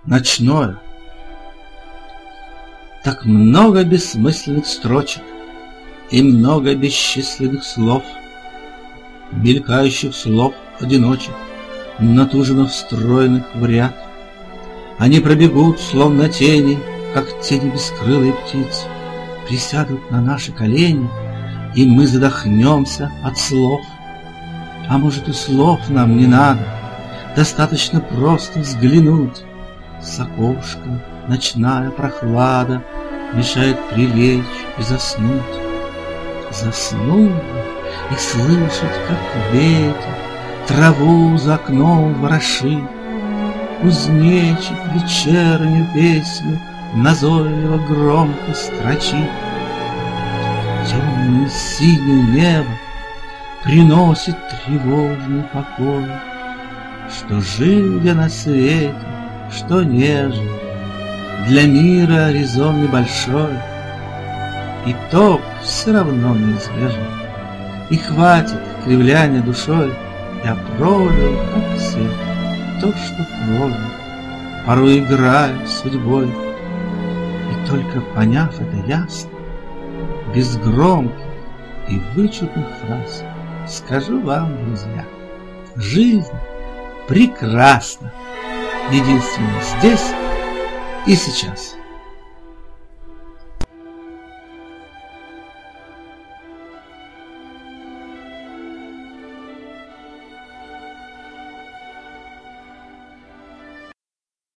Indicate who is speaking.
Speaker 1: ночное. Так много бессмысленных строчек и много бесчисленных слов, мелькающих слов-одиночек, натужно встроенных в ряд. Они пробегут, словно тени, как тени бескрылой птицы, присядут на наши колени, и мы задохнемся от слов. А может, и слов нам не надо, достаточно просто взглянуть. С окошка ночная прохлада мешает прилечь и заснуть. Заснуть и слышать, как ветер траву за окном ворошит, кузнечик вечернюю песню назойливо громко строчит. Темное синее небо приносит тревожный покой. Что жил я на свете, что не жил, для мира резон небольшой, итог все равно неизбежен. И хватит кривляния душой, я прожил, как все, то, что прожил, порой играю с судьбой. И только поняв это ясно, без громких и вычурных фраз, скажу вам, друзья, жизнь прекрасна, единственно здесь и сейчас.